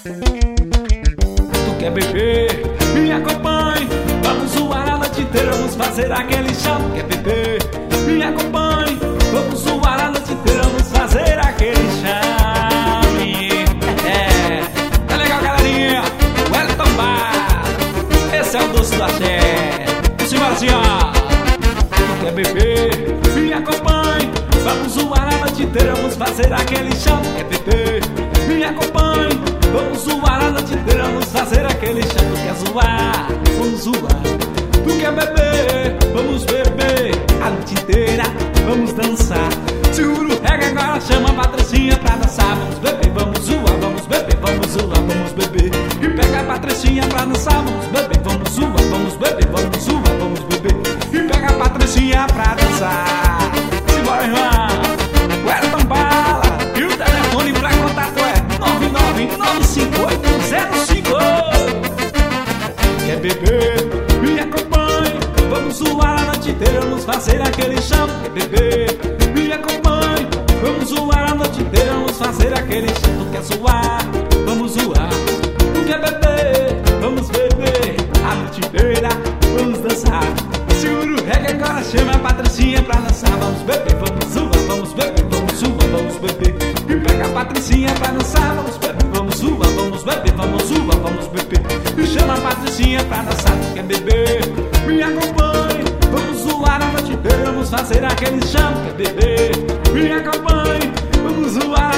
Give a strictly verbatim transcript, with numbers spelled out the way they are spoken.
Tu quer beber? Me acompanhe. Vamos zoar a noite inteira, vamos fazer aquele chão. Tu quer beber? Me acompanhe. Vamos zoar a noite inteira, vamos fazer aquele chame. É, tá legal, galerinha? O Elton Bar, esse é o doce do axé. Simbora, senhora. Tu quer beber? Me acompanhe. Vamos zoar a noite inteira, vamos fazer aquele chão. Tu quer beber? Me acompanhe. Vamos zoar a noite inteira, vamos fazer aquele chão. Tu quer zoar? Vamos zoar. Tu quer beber? Vamos beber a noite inteira, vamos dançar. Segura o reggae agora, chama a Patricinha pra dançar. Vamos beber, vamos zoar, vamos beber, vamos zoar, vamos beber. E pega a Patricinha pra dançar. Vamos beber, vamos zoar, vamos beber, vamos zoar, vamos beber. E pega a Patricinha pra dançar. Simbora, irmã. O Elton Bala. E o telefone pra contato é nove nove nove cinco oito zero cinco. Quer beber? Me acompanhe. Vamos zoar a noite inteira, vamos fazer aquele chão. Quer beber? Me acompanhe. Vamos zoar a noite inteira, vamos fazer aquele chão. Tu quer zoar? Vamos zoar. Tu quer beber? Vamos beber a noite inteira, vamos dançar. Segura o reggae agora, chama a Patricinha pra dançar. Vamos beber, vamos zoar, vamos beber, vamos zoar, vamos beber. E pega a Patricinha pra dançar. Vamos beber, vamos zoar, vamos beber, vamos zoar, vamos beber. E chama a Patricinha pra dançar. Tu quer beber? Me acompanhe. Vamos zoar a noite inteira, vamos fazer aquele chão. Quer beber? Me acompanhe. Vamos zoar